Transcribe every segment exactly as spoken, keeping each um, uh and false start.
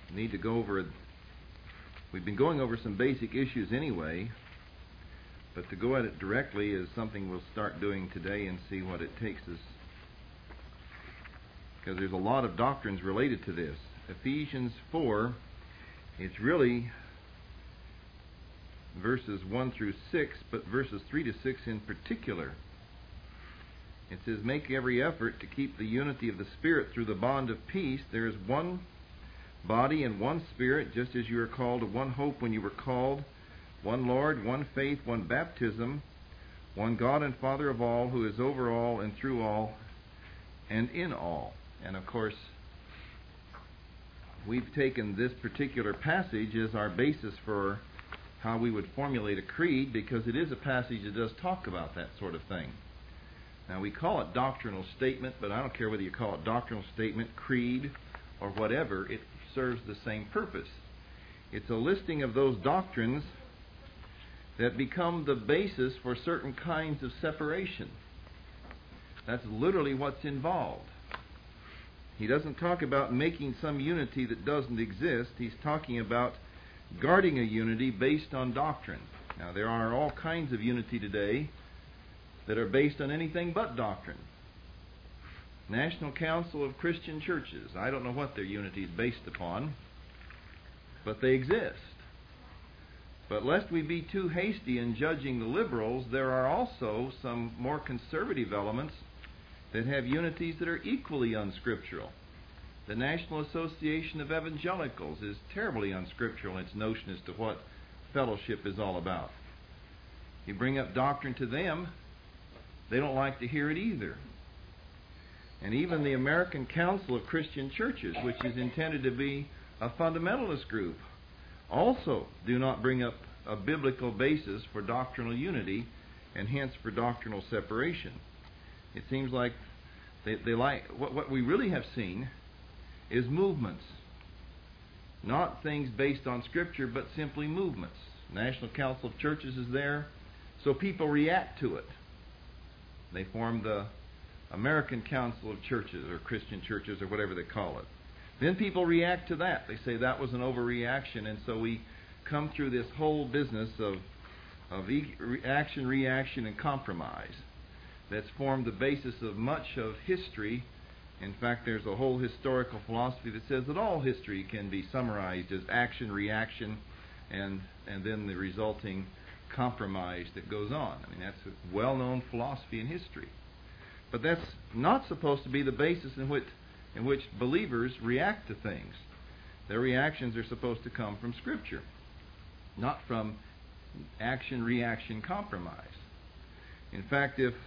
need to go over, we've been going over some basic issues anyway, but to go at it directly is something we'll start doing today and see what it takes us, because there's a lot of doctrines related to this. Ephesians four, it's really verses one through six, but verses three to six in particular. It says, make every effort to keep the unity of the Spirit through the bond of peace. There is one body and one Spirit, just as you are called to one hope when you were called, one Lord, one faith, one baptism, one God and Father of all, who is over all and through all and in all. And of course, we've taken this particular passage as our basis for how we would formulate a creed, because it is a passage that does talk about that sort of thing. Now, we call it doctrinal statement, but I don't care whether you call it doctrinal statement, creed, or whatever. It serves the same purpose. It's a listing of those doctrines that become the basis for certain kinds of separation. That's literally what's involved. He doesn't talk about making some unity that doesn't exist. He's talking about guarding a unity based on doctrine. Now, there are all kinds of unity today that are based on anything but doctrine. National Council of Christian Churches, I don't know what their unity is based upon, but they exist. But lest we be too hasty in judging the liberals, there are also some more conservative elements that have unities that are equally unscriptural. The National Association of Evangelicals is terribly unscriptural in its notion as to what fellowship is all about. You bring up doctrine to them, they don't like to hear it either. And even the American Council of Christian Churches, which is intended to be a fundamentalist group, also do not bring up a biblical basis for doctrinal unity and hence for doctrinal separation. It seems like they, they like what, what we really have seen is movements. Not things based on Scripture, but simply movements. National Council of Churches is there, so people react to it. They form the American Council of Churches, or Christian Churches, or whatever they call it. Then people react to that. They say that was an overreaction, and so we come through this whole business of, of action, reaction, and compromise that's formed the basis of much of history. In fact, there's a whole historical philosophy that says that all history can be summarized as action, reaction, and and then the resulting compromise that goes on. I mean, that's a well-known philosophy in history. But that's not supposed to be the basis in which in which believers react to things. Their reactions are supposed to come from Scripture, not from action, reaction, compromise. In fact, if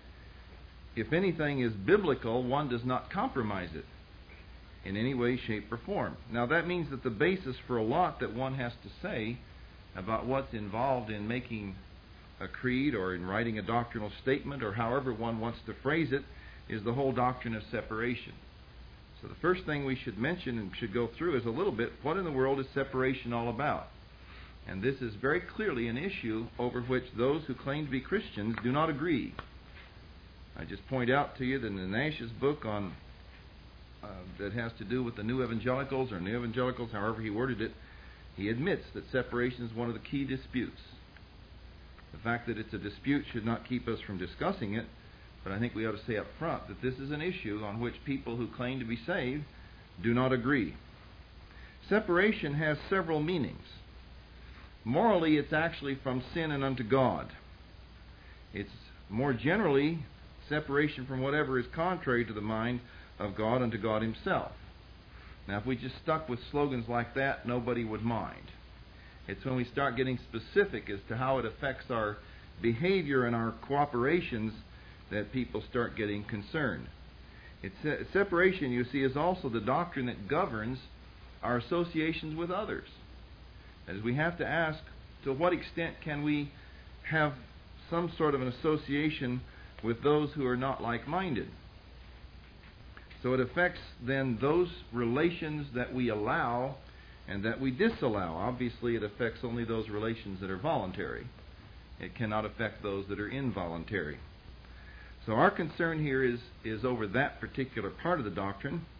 If anything is biblical, one does not compromise it in any way, shape, or form. Now, that means that the basis for a lot that one has to say about what's involved in making a creed or in writing a doctrinal statement or however one wants to phrase it is the whole doctrine of separation. So the first thing we should mention and should go through is a little bit, what in the world is separation all about? And this is very clearly an issue over which those who claim to be Christians do not agree. I just point out to you that in Nash's book on uh, that has to do with the New Evangelicals or New Evangelicals, however he worded it, he admits that separation is one of the key disputes. The fact that it's a dispute should not keep us from discussing it, but I think we ought to say up front that this is an issue on which people who claim to be saved do not agree. Separation has several meanings. Morally, it's actually from sin and unto God. It's more generally separation from whatever is contrary to the mind of God and to God Himself. Now, if we just stuck with slogans like that, nobody would mind. It's when we start getting specific as to how it affects our behavior and our cooperations that people start getting concerned. It's, separation, you see, is also the doctrine that governs our associations with others. As we have to ask, to what extent can we have some sort of an association with those who are not like-minded? So it affects then those relations that we allow and that we disallow. Obviously, it affects only those relations that are voluntary. It cannot affect those that are involuntary. So our concern here is, is over that particular part of the doctrine.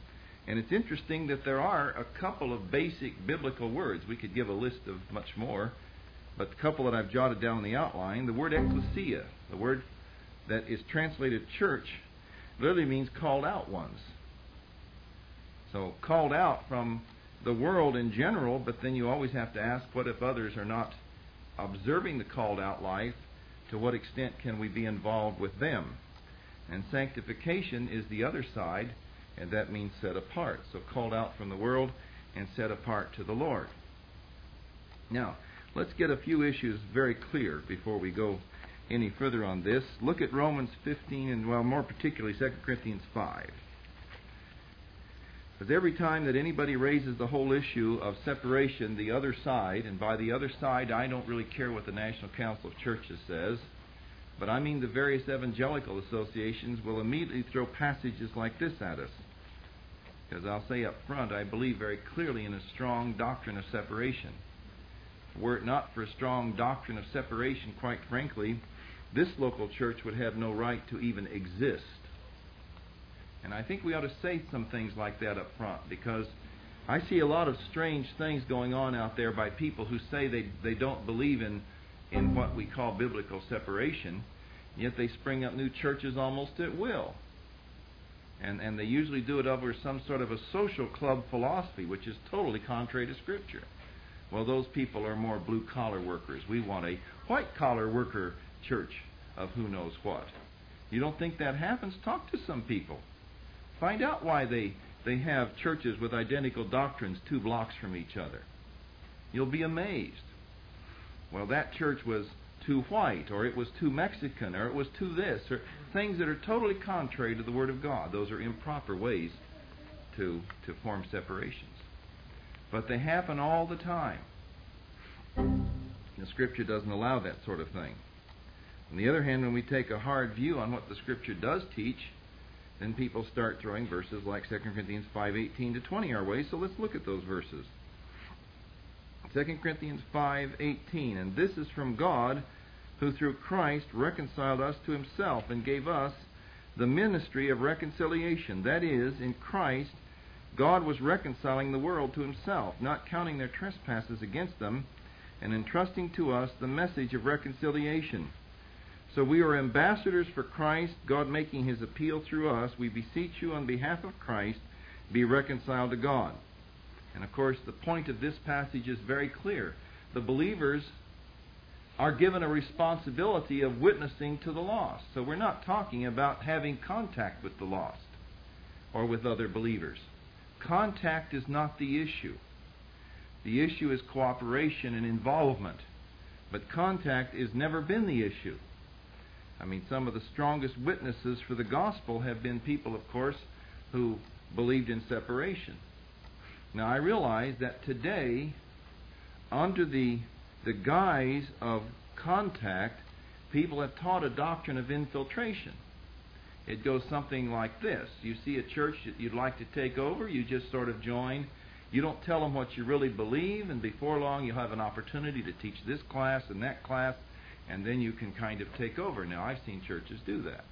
And it's interesting that there are a couple of basic biblical words. We could give a list of much more, but the couple that I've jotted down in the outline, the word ecclesia, the word that is translated church, literally means called out ones. So called out from the world in general, but then you always have to ask, what if others are not observing the called out life? To what extent can we be involved with them? And sanctification is the other side, and that means set apart. So called out from the world and set apart to the Lord. Now, let's get a few issues very clear before we go any further on this. Look at Romans fifteen, and well, more particularly Second Corinthians five. Because every time that anybody raises the whole issue of separation, the other side, and by the other side, I don't really care what the National Council of Churches says, but I mean the various evangelical associations will immediately throw passages like this at us. Because I'll say up front, I believe very clearly in a strong doctrine of separation. Were it not for a strong doctrine of separation, quite frankly, this local church would have no right to even exist. And I think we ought to say some things like that up front, because I see a lot of strange things going on out there by people who say they, they don't believe in, in what we call biblical separation, yet they spring up new churches almost at will. And, and they usually do it over some sort of a social club philosophy, which is totally contrary to Scripture. Well, those people are more blue-collar workers. We want a white-collar worker church of who knows what. You don't think that happens? Talk to some people. Find out why they, they have churches with identical doctrines two blocks from each other. You'll be amazed. Well, that church was too white, or it was too Mexican, or it was too this, or things that are totally contrary to the Word of God. Those are improper ways to, to form separations. But they happen all the time. The Scripture doesn't allow that sort of thing. On the other hand, when we take a hard view on what the Scripture does teach, then people start throwing verses like Second Corinthians five eighteen to twenty our way. So let's look at those verses. Second Corinthians five eighteen, and this is from God, who through Christ reconciled us to himself and gave us the ministry of reconciliation. That is, in Christ, God was reconciling the world to himself, not counting their trespasses against them, and entrusting to us the message of reconciliation. So we are ambassadors for Christ, God making his appeal through us. We beseech you on behalf of Christ, be reconciled to God. And of course, the point of this passage is very clear. The believers are given a responsibility of witnessing to the lost. So we're not talking about having contact with the lost or with other believers. Contact is not the issue. The issue is cooperation and involvement. But contact has never been the issue. I mean, some of the strongest witnesses for the gospel have been people, of course, who believed in separation. Now, I realize that today, under the, the guise of contact, people have taught a doctrine of infiltration. It goes something like this. You see a church that you'd like to take over, you just sort of join. You don't tell them what you really believe, and before long you'll have an opportunity to teach this class and that class, and then you can kind of take over. Now, I've seen churches do that.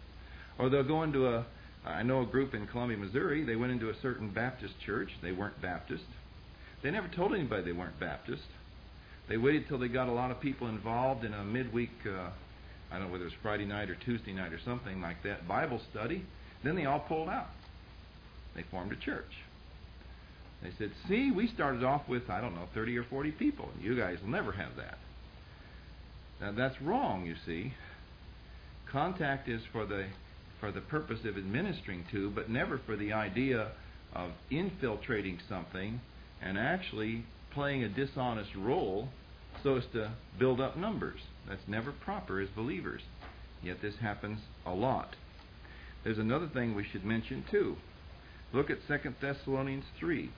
Or they'll go into a, I know a group in Columbia, Missouri, they went into a certain Baptist church. They weren't Baptist. They never told anybody they weren't Baptist. They waited till they got a lot of people involved in a midweek, uh, I don't know whether it was Friday night or Tuesday night or something like that, Bible study. Then they all pulled out. They formed a church. They said, see, we started off with, I don't know, thirty or forty people. You guys will never have that. Now, that's wrong, you see. Contact is for the for the purpose of administering to, but never for the idea of infiltrating something and actually playing a dishonest role so as to build up numbers. That's never proper as believers. Yet this happens a lot. There's another thing we should mention too. Look at Second Thessalonians three.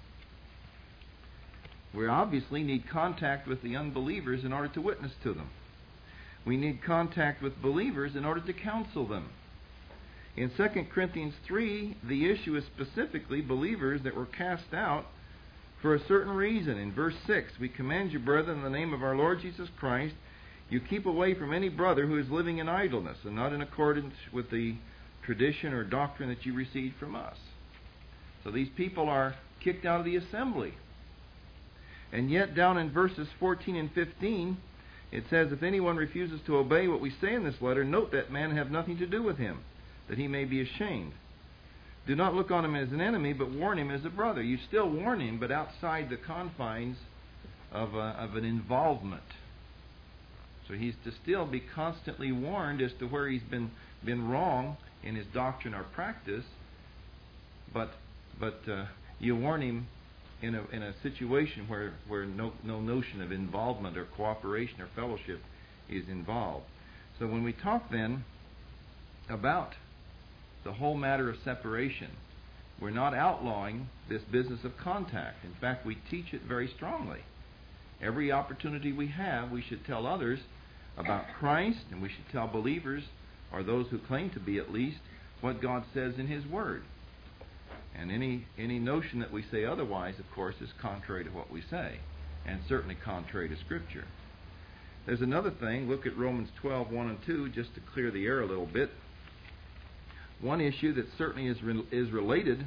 We obviously need contact with the unbelievers in order to witness to them. We need contact with believers in order to counsel them. In Second Corinthians three, the issue is specifically believers that were cast out for a certain reason. In verse six, we command you, brethren, in the name of our Lord Jesus Christ, you keep away from any brother who is living in idleness and not in accordance with the tradition or doctrine that you received from us. So these people are kicked out of the assembly. And yet down in verses fourteen and fifteen, it says, if anyone refuses to obey what we say in this letter, note that man have nothing to do with him, that he may be ashamed. Do not look on him as an enemy, but warn him as a brother. You still warn him, but outside the confines of, a, of an involvement. So he's to still be constantly warned as to where he's been, been wrong in his doctrine or practice, but, but uh, you warn him in a, in a situation where, where no, no notion of involvement or cooperation or fellowship is involved. So when we talk then about the whole matter of separation, we're not outlawing this business of contact. In fact, we teach it very strongly. Every opportunity we have, we should tell others about Christ, and we should tell believers, or those who claim to be at least, what God says in His Word. And any any notion that we say otherwise, of course, is contrary to what we say, and certainly contrary to Scripture. There's another thing. Look at Romans twelve, one and two, just to clear the air a little bit. One issue that certainly is re- is related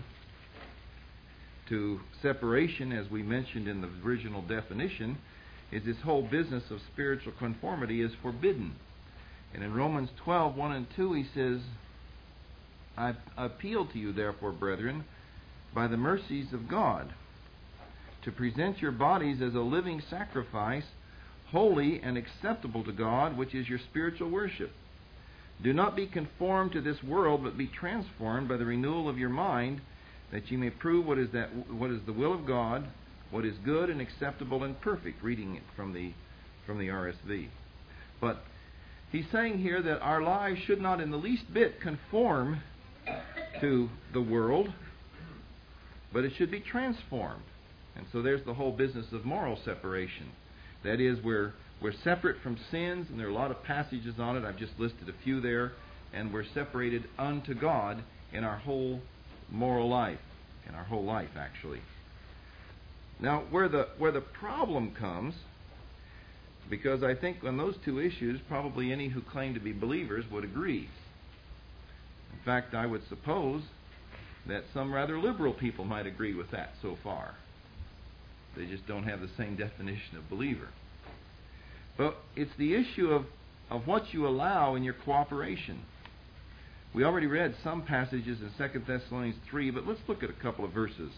to separation, as we mentioned in the original definition, is this whole business of spiritual conformity is forbidden. And in Romans twelve, one and two, he says, I appeal to you, therefore, brethren, by the mercies of God, to present your bodies as a living sacrifice, holy and acceptable to God, which is your spiritual worship. Do not be conformed to this world, but be transformed by the renewal of your mind, that you may prove what is that what is the will of God, what is good and acceptable and perfect. Reading it from the from the R S V. But he's saying here that our lives should not in the least bit conform to the world, but it should be transformed. And so there's the whole business of moral separation. That is, we're we're separate from sins, and there are a lot of passages on it. I've just listed a few there. And we're separated unto God in our whole moral life, in our whole life, actually. Now, where the where the problem comes, because I think on those two issues, probably any who claim to be believers would agree. In fact, I would suppose that some rather liberal people might agree with that so far. They just don't have the same definition of believer. But it's the issue of, of what you allow in your cooperation. We already read some passages in Second Thessalonians three, but let's look at a couple of verses.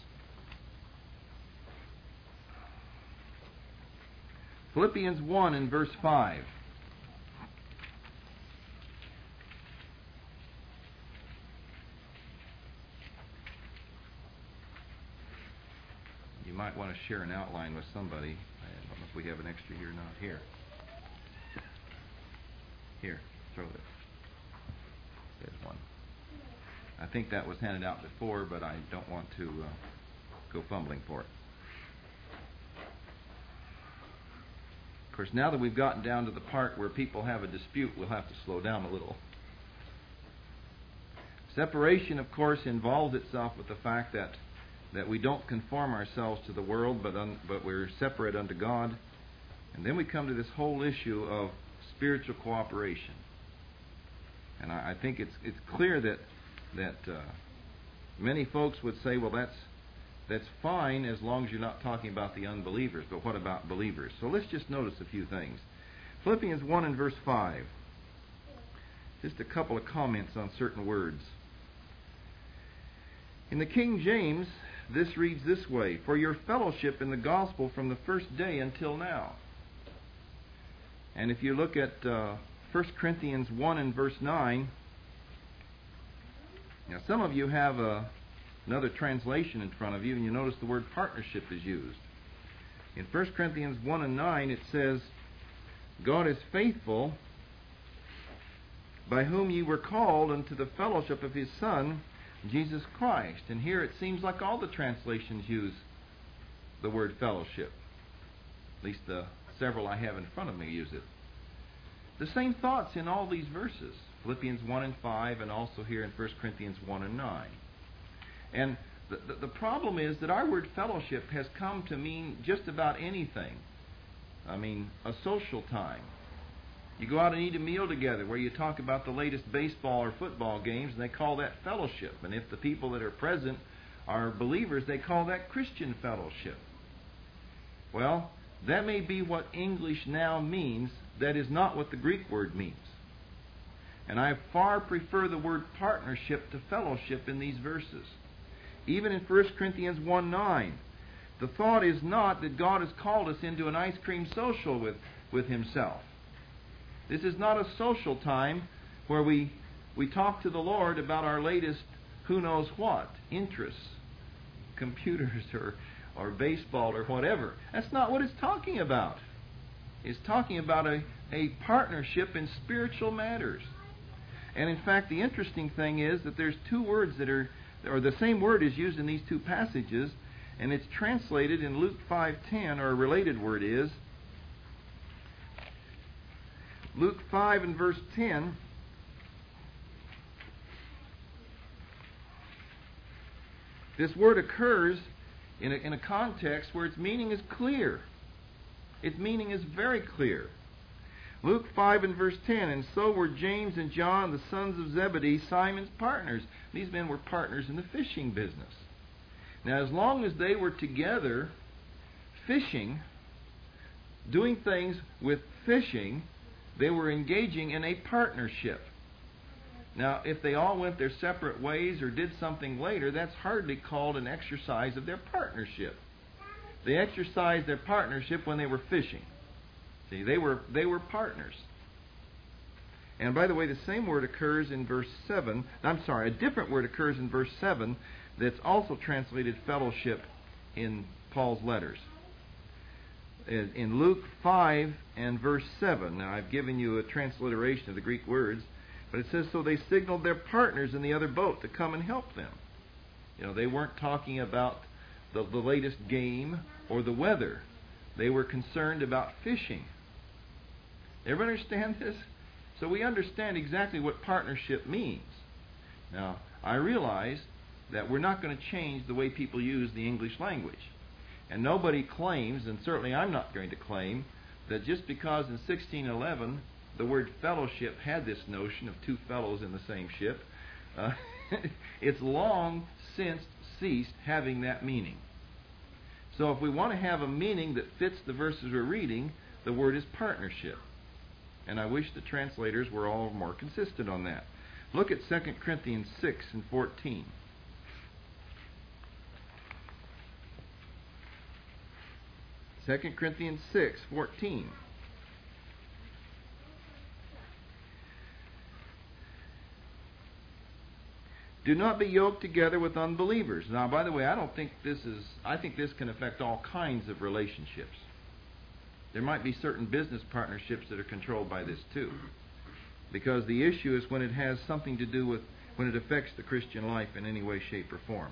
Philippians one and verse five. You might want to share an outline with somebody. I don't know if we have an extra here or not. Here. Here, throw this. There's one. I think that was handed out before, but I don't want to uh, go fumbling for it. Of course, now that we've gotten down to the part where people have a dispute, we'll have to slow down a little. Separation, of course, involves itself with the fact that that we don't conform ourselves to the world, but un, but we're separate unto God. And then we come to this whole issue of spiritual cooperation. And I, I think it's it's clear that that uh, many folks would say, well, that's that's fine as long as you're not talking about the unbelievers. But what about believers? So let's just notice a few things. Philippians one and verse five. Just a couple of comments on certain words. In the King James, this reads this way: for your fellowship in the gospel from the first day until now. And if you look at uh, First Corinthians one and verse nine, now some of you have a, another translation in front of you, and you notice the word partnership is used. In First Corinthians one and nine, it says, God is faithful, by whom ye were called unto the fellowship of His Son, Jesus Christ. And here it seems like all the translations use the word fellowship. At least the several I have in front of me use it. The same thoughts in all these verses. Philippians one and five, and also here in First Corinthians one and nine. And the, the, the problem is that our word fellowship has come to mean just about anything. I mean, a social time. You go out and eat a meal together where you talk about the latest baseball or football games, and they call that fellowship. And if the people that are present our believers, they call that Christian fellowship. Well, that may be what English now means. That is not what the Greek word means. And I far prefer the word partnership to fellowship in these verses. Even in First Corinthians one nine, the thought is not that God has called us into an ice cream social with, with Himself. This is not a social time where we, we talk to the Lord about our latest who knows what, interests, computers or, or baseball or whatever. That's not what it's talking about. It's talking about a, a partnership in spiritual matters. And in fact, the interesting thing is that there's two words that are, or the same word is used in these two passages, and it's translated in Luke five ten, or a related word is. Luke five and verse ten. This word occurs in a, in a context where its meaning is clear. Its meaning is very clear. Luke five and verse ten, and so were James and John, the sons of Zebedee, Simon's partners. These men were partners in the fishing business. Now, as long as they were together fishing, doing things with fishing, they were engaging in a partnership. Now, if they all went their separate ways or did something later, that's hardly called an exercise of their partnership. They exercised their partnership when they were fishing. See, they were they were partners. And by the way, the same word occurs in verse seven. I'm sorry, a different word occurs in verse seven that's also translated fellowship in Paul's letters. In Luke five and verse seven, now I've given you a transliteration of the Greek words, but it says, so they signaled their partners in the other boat to come and help them. You know, they weren't talking about the, the latest game or the weather. They were concerned about fishing. Everybody understand this? So we understand exactly what partnership means. Now, I realize that we're not going to change the way people use the English language. And nobody claims, and certainly I'm not going to claim, that just because in sixteen eleven the word fellowship had this notion of two fellows in the same ship, uh, it's long since ceased having that meaning. So if we want to have a meaning that fits the verses we're reading, the word is partnership. And I wish the translators were all more consistent on that. Look at Second Corinthians six and fourteen. Second Corinthians six, fourteen. Do not be yoked together with unbelievers. Now, by the way, I don't think this is, I think this can affect all kinds of relationships. There might be certain business partnerships that are controlled by this too. Because the issue is when it has something to do with, when it affects the Christian life in any way, shape, or form.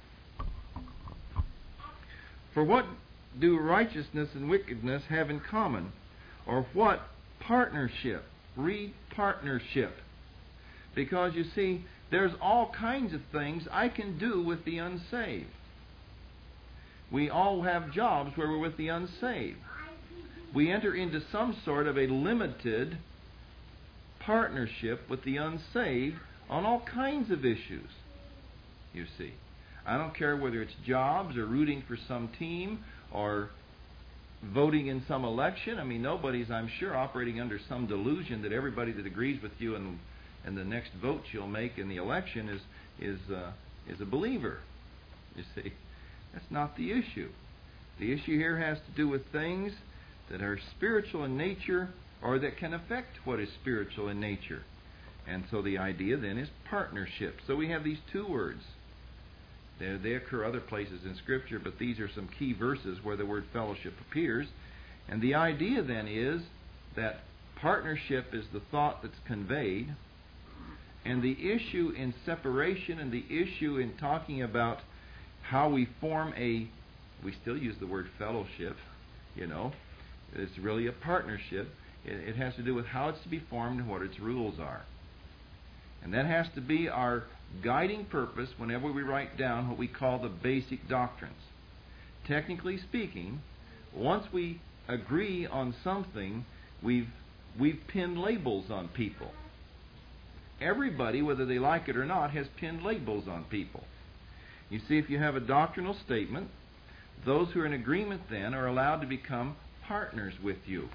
For what do righteousness and wickedness have in common? Or what partnership? Read partnership. Because you see, there's all kinds of things I can do with the unsaved. We all have jobs where we're with the unsaved. We enter into some sort of a limited partnership with the unsaved on all kinds of issues, you see. I don't care whether it's jobs or rooting for some team or voting in some election. I mean, nobody's, I'm sure, operating under some delusion that everybody that agrees with you and and the next vote you'll make in the election is is uh, is a believer. You see, that's not the issue. The issue here has to do with things that are spiritual in nature or that can affect what is spiritual in nature. And so the idea then is partnership. So we have these two words. They, they occur other places in Scripture, but these are some key verses where the word fellowship appears. And the idea then is that partnership is the thought that's conveyed, and the issue in separation and the issue in talking about how we form a, we still use the word fellowship, you know, it's really a partnership. It, it has to do with how it's to be formed and what its rules are. And that has to be our guiding purpose whenever we write down what we call the basic doctrines. Technically speaking, once we agree on something, we've we've pinned labels on people. Everybody, whether they like it or not, has pinned labels on people. You see, if you have a doctrinal statement, those who are in agreement then are allowed to become partners with you.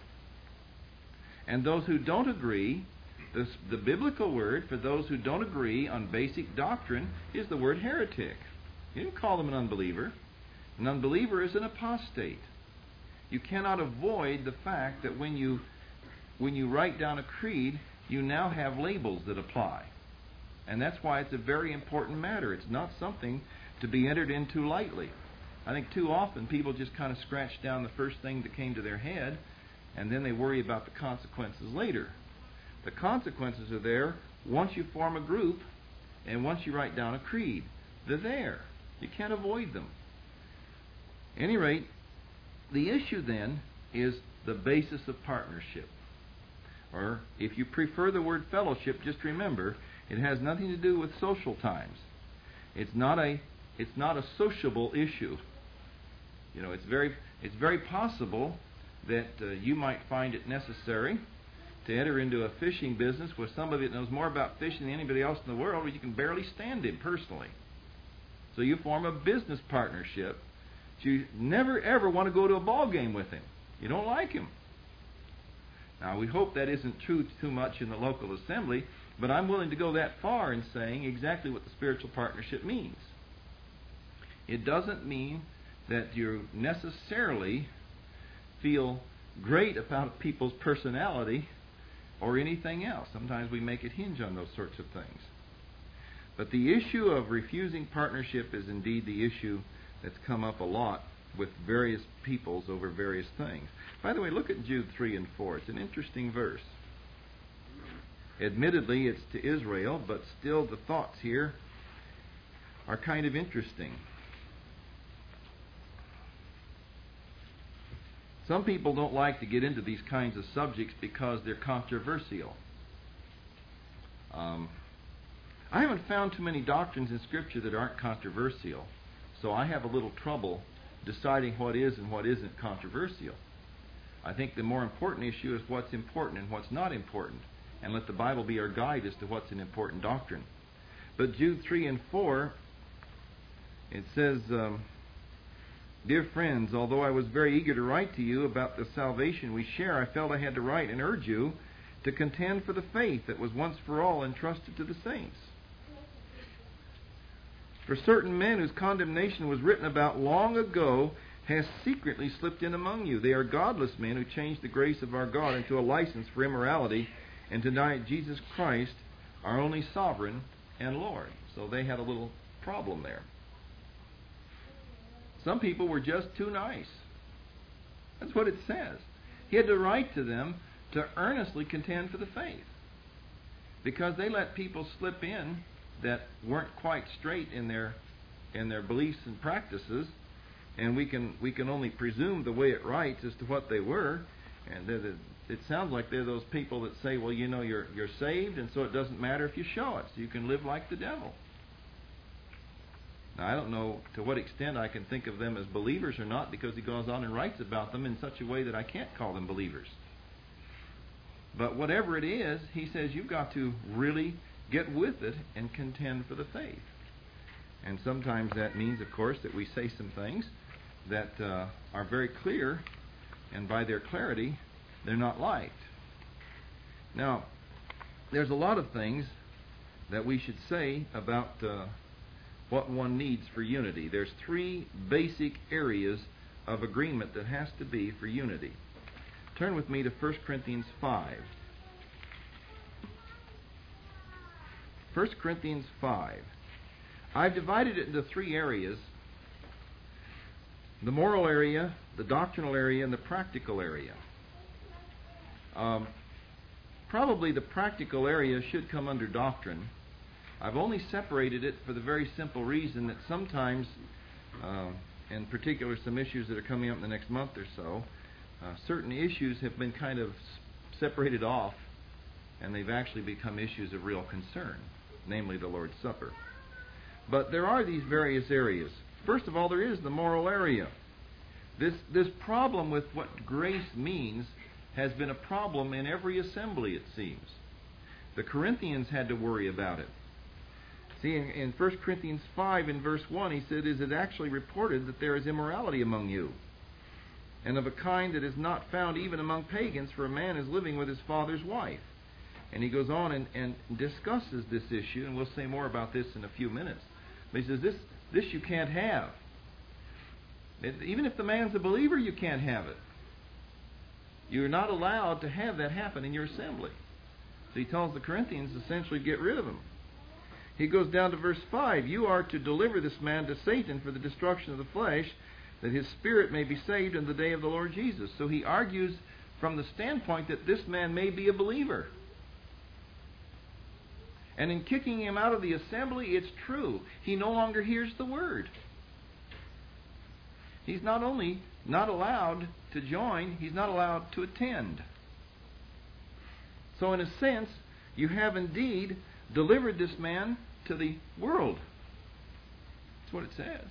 And those who don't agree, this, the biblical word for those who don't agree on basic doctrine is the word heretic. You didn't call them an unbeliever. An unbeliever is an apostate. You cannot avoid the fact that when you when you write down a creed, you now have labels that apply. And that's why it's a very important matter. It's not something to be entered into lightly. I think too often people just kind of scratch down the first thing that came to their head, and then they worry about the consequences later. The consequences are there once you form a group and once you write down a creed. They're there. You can't avoid them. At any rate, the issue then is the basis of partnership. Or if you prefer the word fellowship, just remember it has nothing to do with social times. It's not a it's not a sociable issue. You know, it's very it's very possible that uh, you might find it necessary to enter into a fishing business with somebody that knows more about fishing than anybody else in the world, where you can barely stand him personally. So you form a business partnership. But you never ever want to go to a ball game with him. You don't like him. Now, we hope that isn't true too much in the local assembly, but I'm willing to go that far in saying exactly what the spiritual partnership means. It doesn't mean that you necessarily feel great about people's personality or anything else. Sometimes we make it hinge on those sorts of things. But the issue of refusing partnership is indeed the issue that's come up a lot with various peoples over various things. By the way, look at Jude three and four. It's an interesting verse. Admittedly, it's to Israel, but still the thoughts here are kind of interesting. Some people don't like to get into these kinds of subjects because they're controversial. Um, I haven't found too many doctrines in Scripture that aren't controversial, so I have a little trouble deciding what is and what isn't controversial. I think the more important issue is what's important and what's not important, and let the Bible be our guide as to what's an important doctrine. But Jude three and four, it says, um, Dear friends, although I was very eager to write to you about the salvation we share, I felt I had to write and urge you to contend for the faith that was once for all entrusted to the saints. For certain men whose condemnation was written about long ago has secretly slipped in among you. They are godless men who changed the grace of our God into a license for immorality and denied Jesus Christ, our only sovereign and Lord. So they had a little problem there. Some people were just too nice. That's what it says. He had to write to them to earnestly contend for the faith, because they let people slip in that weren't quite straight in their in their beliefs and practices, and we can we can only presume the way it writes as to what they were. And the, it sounds like they're those people that say, well, you know, you're you're saved, and so it doesn't matter if you show it, so you can live like the devil. Now, I don't know to what extent I can think of them as believers or not, because he goes on and writes about them in such a way that I can't call them believers. But whatever it is, he says you've got to really get with it and contend for the faith. And sometimes that means, of course, that we say some things that uh, are very clear, and by their clarity, they're not liked. Now, there's a lot of things that we should say about uh, what one needs for unity. There's three basic areas of agreement that has to be for unity. Turn with me to First Corinthians five. First Corinthians five. I've divided it into three areas: the moral area, the doctrinal area, and the practical area. Um, probably the practical area should come under doctrine. I've only separated it for the very simple reason that sometimes, uh, in particular some issues that are coming up in the next month or so, uh, certain issues have been kind of separated off, and they've actually become issues of real concern, namely the Lord's Supper. But there are these various areas. First of all, there is the moral area. This, this problem with what grace means has been a problem in every assembly, it seems. The Corinthians had to worry about it. See, in, in First Corinthians five, in verse one, he said, "Is it actually reported that there is immorality among you, and of a kind that is not found even among pagans, for a man is living with his father's wife." And he goes on and, and discusses this issue, and we'll say more about this in a few minutes. But he says, this, this you can't have. It, even if the man's a believer, you can't have it. You're not allowed to have that happen in your assembly. So he tells the Corinthians essentially get rid of him. He goes down to verse five. "You are to deliver this man to Satan for the destruction of the flesh, that his spirit may be saved in the day of the Lord Jesus." So he argues from the standpoint that this man may be a believer. And in kicking him out of the assembly, it's true. He no longer hears the word. He's not only not allowed to join, he's not allowed to attend. So in a sense, you have indeed delivered this man to the world. That's what it says.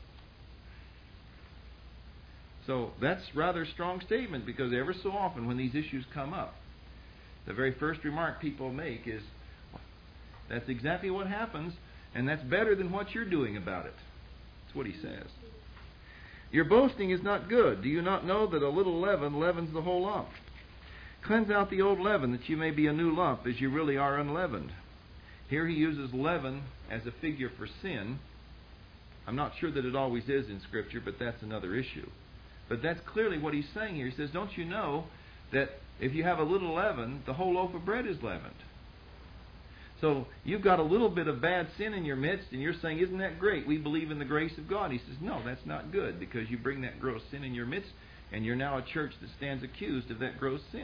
So that's rather a strong statement, because ever so often when these issues come up, the very first remark people make is, "That's exactly what happens, and that's better than what you're doing about it." That's what he says. "Your boasting is not good. Do you not know that a little leaven leavens the whole lump? Cleanse out the old leaven, that you may be a new lump, as you really are unleavened." Here he uses leaven as a figure for sin. I'm not sure that it always is in Scripture, but that's another issue. But that's clearly what he's saying here. He says, don't you know that if you have a little leaven, the whole loaf of bread is leavened? So you've got a little bit of bad sin in your midst, and you're saying, "Isn't that great? We believe in the grace of God." He says, no, that's not good, because you bring that gross sin in your midst, and you're now a church that stands accused of that gross sin.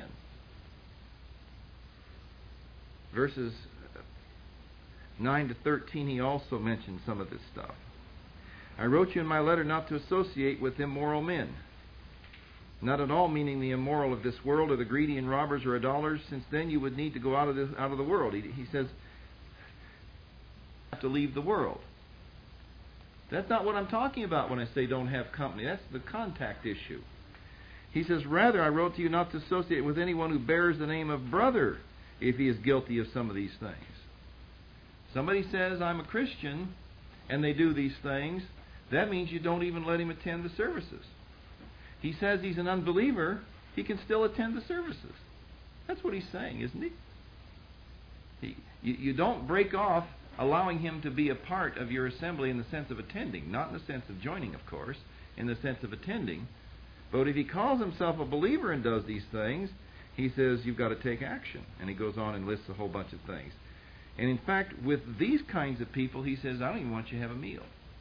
Verses nine to thirteen, he also mentioned some of this stuff. "I wrote you in my letter not to associate with immoral men." Not at all meaning the immoral of this world, or the greedy and robbers or idolaters, since then you would need to go out of this, out of the world. He, he says, have to leave the world. That's not what I'm talking about when I say don't have company. That's the contact issue. He says, "Rather, I wrote to you not to associate with anyone who bears the name of brother, if he is guilty of some of these things." Somebody says, "I'm a Christian," and they do these things, that means you don't even let him attend the services. He says he's an unbeliever, he can still attend the services. That's what he's saying, isn't he? he you, you don't break off allowing him to be a part of your assembly in the sense of attending. Not in the sense of joining, of course, in the sense of attending. But if he calls himself a believer and does these things, he says you've got to take action. And he goes on and lists a whole bunch of things. And in fact, with these kinds of people, he says, "I don't even want you to have a meal."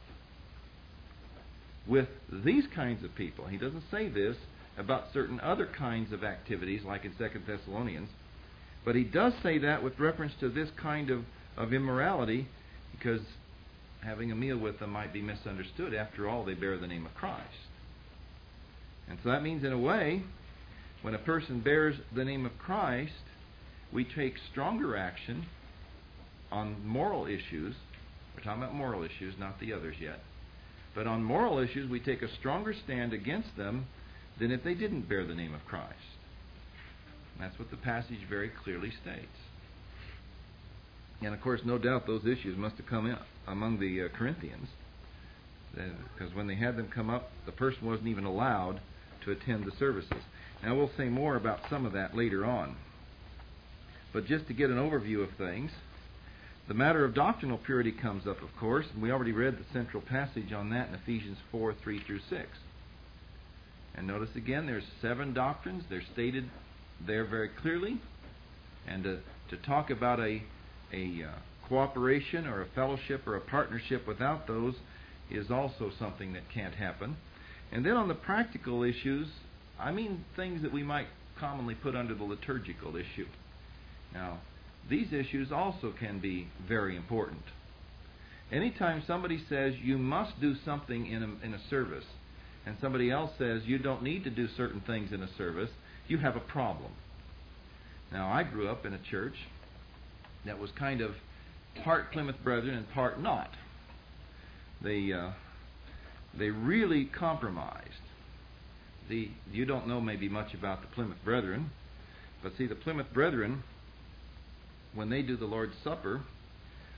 With these kinds of people. He doesn't say this about certain other kinds of activities, like in Second Thessalonians, but he does say that with reference to this kind of, of immorality, because having a meal with them might be misunderstood. After all, they bear the name of Christ. And so that means, in a way, when a person bears the name of Christ, we take stronger action on moral issues. We're talking about moral issues, not the others yet. But on moral issues, we take a stronger stand against them than if they didn't bear the name of Christ. And that's what the passage very clearly states. And of course, no doubt those issues must have come in among the uh, Corinthians, because when they had them come up, the person wasn't even allowed to attend the services. Now, we'll say more about some of that later on. But just to get an overview of things, the matter of doctrinal purity comes up, of course, and we already read the central passage on that in Ephesians four, three through six. And notice again, there's seven doctrines. They're stated there very clearly. And to, to talk about a, a uh, cooperation or a fellowship or a partnership without those is also something that can't happen. And then on the practical issues, I mean things that we might commonly put under the liturgical issue. Now, these issues also can be very important. Anytime somebody says you must do something in a, in a service, and somebody else says you don't need to do certain things in a service, you have a problem. Now, I grew up in a church that was kind of part Plymouth Brethren and part not. They uh, they really compromised. The you don't know maybe much about the Plymouth Brethren, but see, the Plymouth Brethren, when they do the Lord's Supper,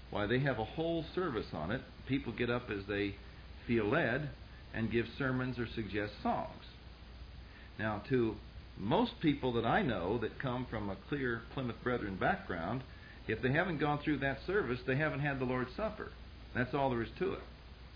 Why, they have a whole service on it. People get up as they feel led and give sermons or suggest songs. Now, to most people that I know that come from a clear Plymouth Brethren background, if they haven't gone through that service, they haven't had the Lord's Supper. That's all there is to it.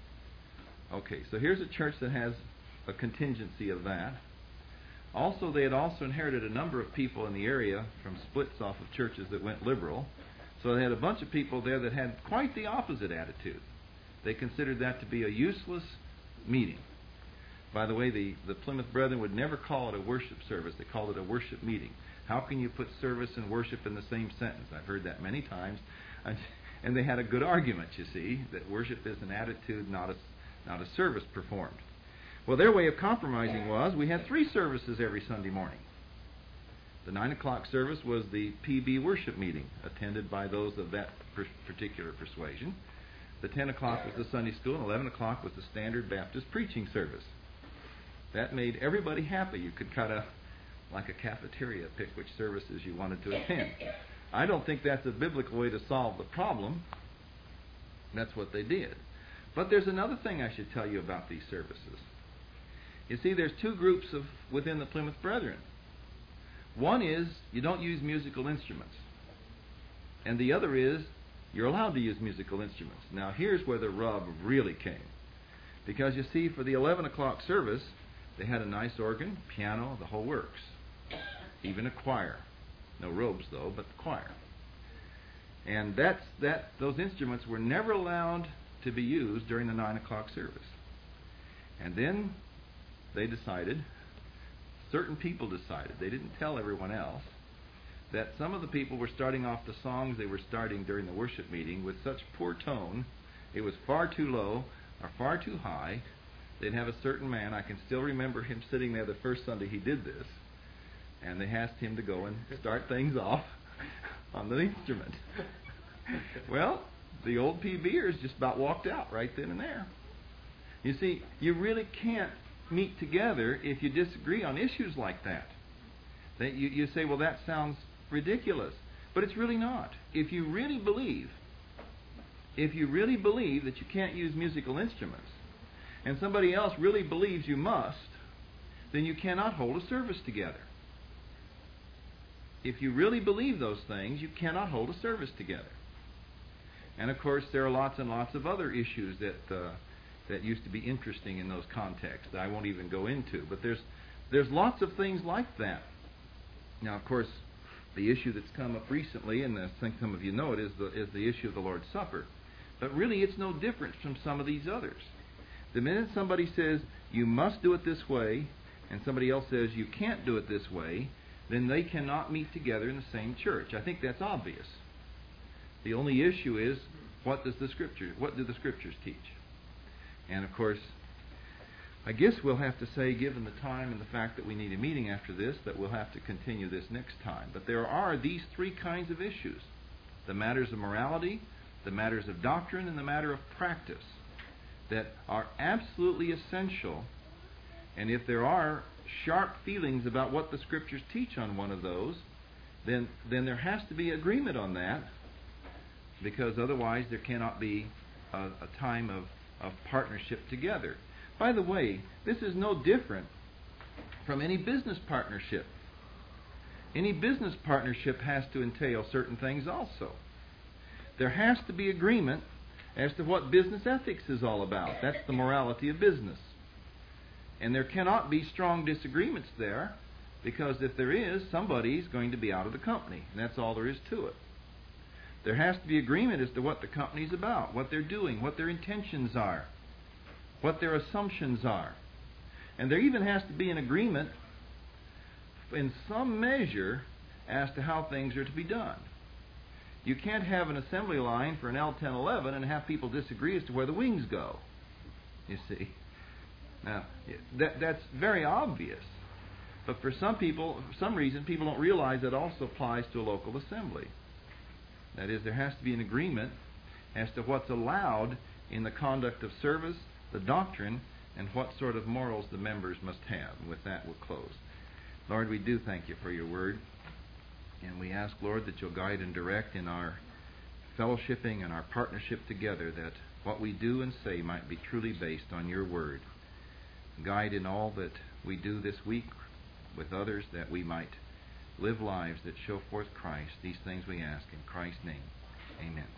Okay, so here's a church that has a contingency of that. Also, they had also inherited a number of people in the area from splits off of churches that went liberal. So they had a bunch of people there that had quite the opposite attitude. They considered that to be a useless meeting. By the way, the, the Plymouth Brethren would never call it a worship service. They called it a worship meeting. How can you put service and worship in the same sentence? I've heard that many times. And they had a good argument, you see, that worship is an attitude, not a, not a service performed. Well, their way of compromising was we had three services every Sunday morning. The nine o'clock service was the P B worship meeting, attended by those of that per- particular persuasion. The ten o'clock was the Sunday school, and eleven o'clock was the standard Baptist preaching service. That made everybody happy. You could kind of, like a cafeteria, pick which services you wanted to attend. I don't think that's a biblical way to solve the problem. That's what they did. But there's another thing I should tell you about these services. You see, there's two groups of within the Plymouth Brethren. One is you don't use musical instruments. And the other is you're allowed to use musical instruments. Now, here's where the rub really came. Because, you see, for the eleven o'clock service, they had a nice organ, piano, the whole works. Even a choir. No robes, though, but the choir. And that's, that, those instruments were never allowed to be used during the nine o'clock service. And then they decided, certain people decided, they didn't tell everyone else, that some of the people were starting off the songs they were starting during the worship meeting with such poor tone, it was far too low or far too high. They'd have a certain man, I can still remember him sitting there the first Sunday he did this, and they asked him to go and start things off on the instrument. Well, the old P Bers just about walked out right then and there. You see, you really can't meet together if you disagree on issues like that. That you, you say, well, that sounds ridiculous. But it's really not. If you really believe, if you really believe that you can't use musical instruments, and somebody else really believes you must, then you cannot hold a service together. If you really believe those things, you cannot hold a service together. And of course, there are lots and lots of other issues that uh, that used to be interesting in those contexts that I won't even go into. But there's there's lots of things like that. Now, of course, the issue that's come up recently, and I think some of you know it, is the is the issue of the Lord's Supper. But really, it's no different from some of these others. The minute somebody says, you must do it this way, and somebody else says, you can't do it this way, then they cannot meet together in the same church. I think that's obvious. The only issue is, what does the Scripture, what do the Scriptures teach? And of course, I guess we'll have to say, given the time and the fact that we need a meeting after this, that we'll have to continue this next time. But there are these three kinds of issues: the matters of morality, the matters of doctrine, and the matter of practice, that are absolutely essential. And if there are sharp feelings about what the Scriptures teach on one of those, then then there has to be agreement on that, because otherwise there cannot be a, a time of, of partnership together. By the way, this is no different from any business partnership. Any business partnership has to entail certain things also. There has to be agreement as to what business ethics is all about. That's the morality of business. And there cannot be strong disagreements there, because if there is, somebody's going to be out of the company. And that's all there is to it. There has to be agreement as to what the company's about, what they're doing, what their intentions are, what their assumptions are. And there even has to be an agreement in some measure as to how things are to be done. You can't have an assembly line for an L ten eleven and have people disagree as to where the wings go. You see. Now, that, that's very obvious. But for some people, for some reason, people don't realize that also applies to a local assembly. That is, there has to be an agreement as to what's allowed in the conduct of service, the doctrine, and what sort of morals the members must have. And with that, we'll close. Lord, we do thank you for your word. And we ask, Lord, that you'll guide and direct in our fellowshipping and our partnership together, that what we do and say might be truly based on your word. Guide in all that we do this week with others, that we might live lives that show forth Christ. These things we ask in Christ's name. Amen.